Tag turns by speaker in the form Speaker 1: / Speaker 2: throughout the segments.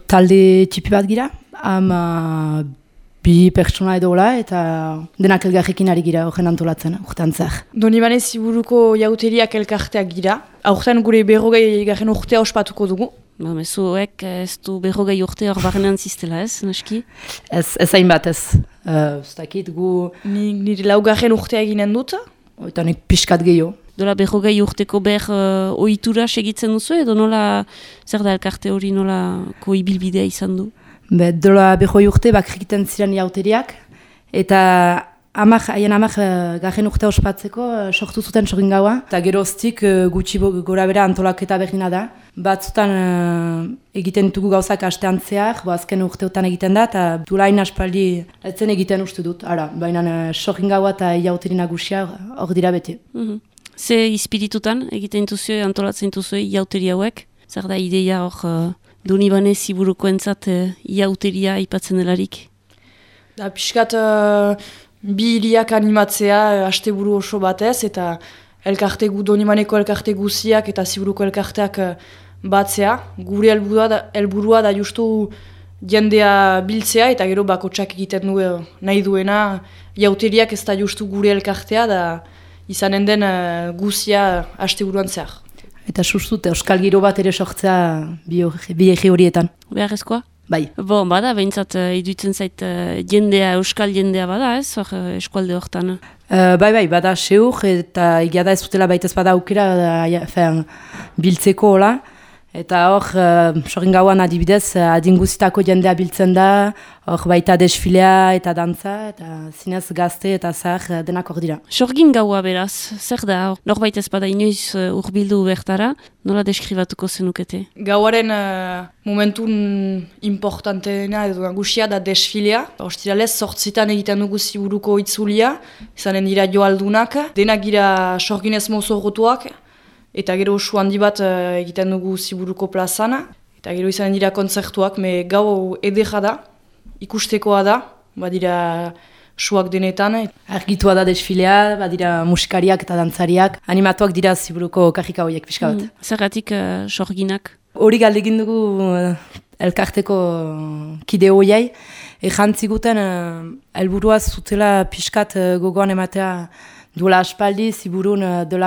Speaker 1: talde txipi bat gira, ama bi pertsona edo hola, eta denak elgarrekin ari gira horren antolatzen, urtean zer.
Speaker 2: Donibane Ziburuko jauteriak elkarteak gira. Aurten gure 40. urtea ospatuko dugu.
Speaker 3: Mezuek ez du 40 urte hor barnean ziztela ez, naski?
Speaker 1: Ez hainbat ez. Ez dakit gu...
Speaker 2: Nire 4. urtea eginen dut.
Speaker 1: Eta nik pixkat gehiago.
Speaker 3: Dola 40 urteko ohitura segitzen duzu edo nola, zer da elkarte hori nolako ibilbidea izan du?
Speaker 1: Dola 40 urte bakrik ziren jauteriak, eta haien amak garen urtea ospatzeko sortu zuten sorgin gaua. Eta geroztik gutxi gora bera antolaketa berdina da. Batzutan egiten ditugu gauzak astean zehar, azken urteotan egiten da, eta dulain aspaldi etzen egiten uste dut. Baina sorgin gaua eta jauteri nagusia hor dira beti.
Speaker 3: Ze ispiritutan egiten duzue, antolatzen duzue jauteri hauek? Zer da ideia hor Donibane Ziburukoentzat jauteria aipatzen delarik?
Speaker 2: Da pixkat bi hiriak animatzea asteburu oso batez, eta Donibaneko elkarte guziak eta Ziburuko elkarteak batzea. Gure helburua da justu jendea biltzea, eta gero bakotsak egiten du nahi duena. Jauteriak ez da justu gure elkartea, da izanen den guzia asteburuan zehar.
Speaker 1: Eta sustut, euskal giro bat ere sortzea bi egi horietan.
Speaker 3: Beharrezkoa?
Speaker 1: Bai.
Speaker 3: Bada, behintzat iduitzen zait jendea, euskal jendea bada ez, eskualde hortan?
Speaker 1: Bai, bada seur, eta egia da ez dutela baitez bada aukera biltzeko hola. Eta hor, sorgin gauan adibidez, adinguzitako jendea biltzen da, hor baita desfilea eta dantza, eta zinez gazte eta zahar denak hor dira.
Speaker 3: Sorgin gaua beraz, zer da? Norbait ez bada inoiz hurbildu bertara, nola deskribatuko zenukete?
Speaker 2: Gauaren momentun importanteena edo nagusia da desfilea. Ostiralez, 8 egiten dugu Ziburuko itzulia, izanen dira joaldunak, denak gira sorginez mozorrotuak, eta gero osu handi bat egiten dugu Ziburuko plazana. Eta gero izan dira kontzertuak, gau edera da, ikustekoa da, badira suak denetan.
Speaker 1: Argitua da desfilea, badira musikariak eta dantzariak, animatuak dira Ziburuko kajika horiek pixka bat.
Speaker 3: Zergatik sorginak?
Speaker 1: Hori galdegin dugu elkarteko kide horiei, jantziguten helburua zutela pixkat gogoan ematea duela aspaldi, Ziburun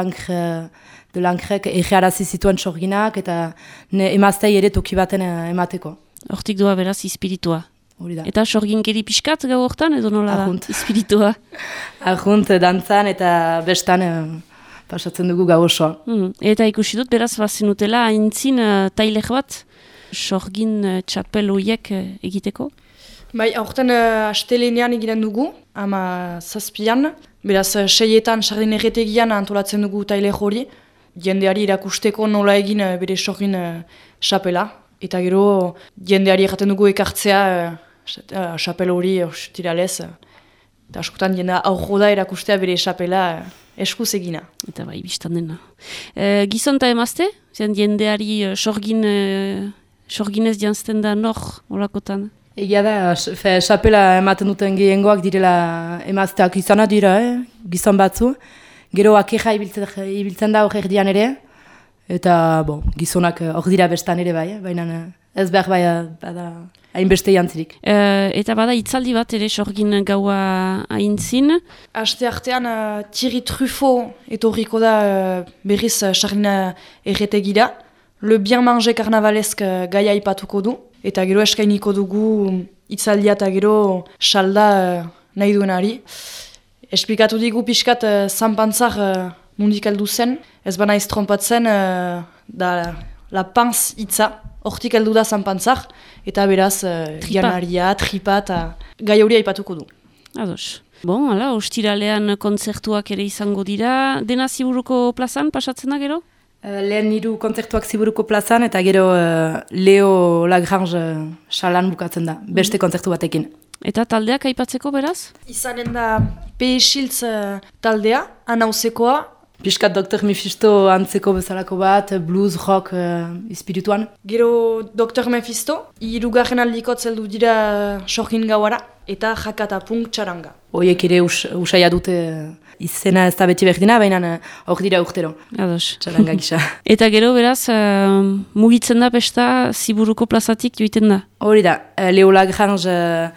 Speaker 1: Delangrek egearazi zituen sorginak eta emaztei ere toki baten emateko.
Speaker 3: Hortik doa beraz ispiritua.
Speaker 1: Hori da.
Speaker 3: Eta sorginkeri pixkat gau hortan edo nola da ispiritua?
Speaker 1: Arjunt dantzan eta bestan pasatzen dugu gau osoa.
Speaker 3: Eta ikusi dut beraz bazenutela aintzin tailer bat sorgin txapel horiek egiteko?
Speaker 2: Bai, aurten astelenean egiten dugu, ama 7an. Beraz, 6etan sardin erretegian antolatzen dugu tailer hori. Jendeari irakusteko nola egin bere sorgin xapela. Eta gero jendeari erraten dugu ekartzea xapel hori tiralez. Eta askotan jendea aurro da erakustea bere xapela eskuz egina.
Speaker 3: Eta bai, biztan dena. Gizon eta emazte? Jendeari sorginez jantzten da nor olakotan?
Speaker 1: Egia da, xapela ematen duten gehiengoak direla emazteak izana dira, gizon batzu. Gero akeja ibiltzen da hor erdian ere, eta gizonak hor dira bestan ere bai, baina ez behar bai bada hainbeste jantzirik.
Speaker 3: Eta bada itzaldi bat ere sorgin gaua aintzin?
Speaker 2: Aste artean Thierry Truffaut etorriko da berriz sarrina erretegira. Le bien manger karnavalesk gaia ipatuko du. Eta gero eskainiko dugu itzaldia eta gero salda nahi duenari. Esplikatu digu pixkat zanpantzar mundik heldu zen. Ez bana trompatzen da la panz hitza. Hortik heldu da zanpantzar. Eta beraz janaria, tripa eta gai hori aipatuko du.
Speaker 3: Ados. Hala, ostiralean kontzertuak ere izango dira. Dena Ziburuko plazan pasatzen da gero?
Speaker 1: Lehen 3 kontzertuak Ziburuko plazan eta gero Leo Lagrange salan bukatzen da, beste kontzertu batekin.
Speaker 3: Eta taldeak aipatzeko beraz?
Speaker 2: Izanen da P. Schiltz taldea, anauzekoa.
Speaker 1: Piskat Dr. Mephisto antzeko bezalako bat, blues, rock espirituan.
Speaker 2: Gero Dr. Mephisto, 3. aldiko zeldu dira sorgin gauara. eta jakatapunk txaranga.
Speaker 1: Hoiek ere usaia dute izena ez da beti berdina, baina hor dira urtero.
Speaker 3: Ados.
Speaker 1: Txaranga gisa.
Speaker 3: Eta gero beraz, mugitzen da pesta Ziburuko plazatik joiten da?
Speaker 1: Hori da, Leo Lagrange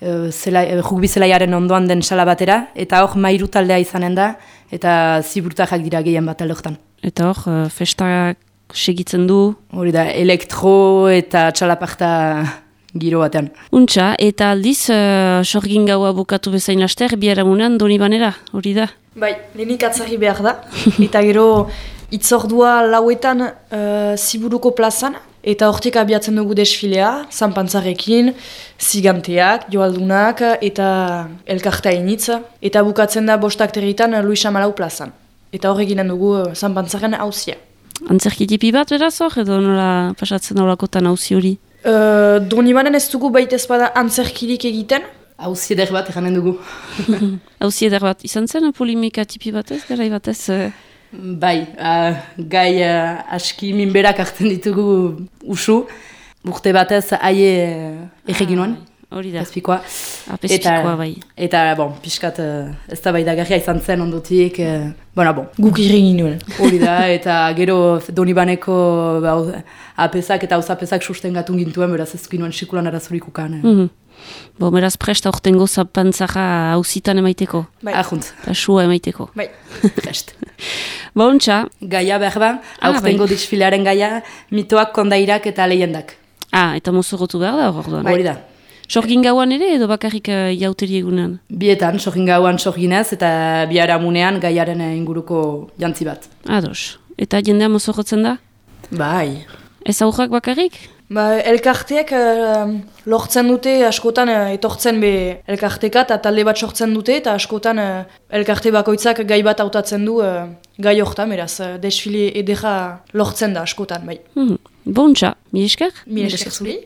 Speaker 1: rugby zelaiaren ondoan den sala batera, eta hor mairu taldea izanen da, eta ziburutajak dira gehien bat aldeotan.
Speaker 3: Eta hor, festak segitzen du?
Speaker 1: Hori da, elektro eta txalaparta giro batean.
Speaker 3: Untxa, eta aldiz, sorgin gaua bukatu bezain laster, biharamunean Donibanera, hori da?
Speaker 2: Bai, lehenik atzari behar da, eta gero itzordua lauetan Ziburuko plazan, eta hortik abiatzen dugu desfilea, zanpantzarekin, ziganteak, joaldunak, eta elkartea initz, eta bukatzen da 5 territan Luis Amalau plazan. Eta hor eginen dugu zanpantzaren hauzia.
Speaker 3: Antzerkitipi bat beraz hor, edo nola pasatzen nolakotan hauzi hori?
Speaker 2: Donibanen ez dugu baita ezpada antzerkirik egiten.
Speaker 1: Hauzi eder bat eganen dugu.
Speaker 3: Hauzi eder bat, izan zen polimika tipi batez, garai batez?
Speaker 1: Bai, gai aski minberak hartzen ditugu usu, urte batez aie egin
Speaker 3: hori da.
Speaker 1: Azpikoa.
Speaker 3: Apezpikoa bai.
Speaker 1: Eta, bon, pixkat ez da bai dagarria izan zen ondotik,
Speaker 2: Guk irregin nuen.
Speaker 1: Hori da, eta gero Donibaneko apezak eta hauzapezak susten gatun gintuen, beraz ez ginoen sikulan arazorik ukan.
Speaker 3: Beraz presta ortengo zapantzara hauzitan emaiteko.
Speaker 2: Bai.
Speaker 1: Ahunt.
Speaker 3: Eta sua emaiteko.
Speaker 2: Bai.
Speaker 1: Prest.
Speaker 3: Ontsa.
Speaker 1: Gaia behar ba, aurtengo desfilearen gaia, mitoak, kondairak eta lehendak.
Speaker 3: Eta mozorotu behar da hor orduan.
Speaker 1: Hori da.
Speaker 3: Sorgin gauan ere edo bakarrik jauteri egunean?
Speaker 1: Bietan, sorgin gauan sorginez eta biharamunean gaiaren inguruko jantzi bat.
Speaker 3: Ados. Eta jendea mozorotzen da?
Speaker 1: Bai.
Speaker 3: Ez aurrak bakarrik?
Speaker 2: Elkarteek lortzen dute, askotan etortzen be elkarteka eta talde bat sortzen dute, eta askotan elkarte bakoitzak gai bat hautatzen du gai hortan, beraz, desfile edera lortzen da askotan, bai.
Speaker 3: Bontxa, mi esker?
Speaker 2: Mi esker zuri.